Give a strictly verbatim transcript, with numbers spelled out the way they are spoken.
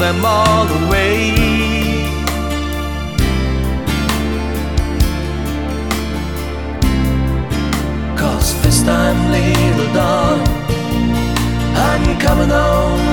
them all away. Cause this time little dawn, I'm coming home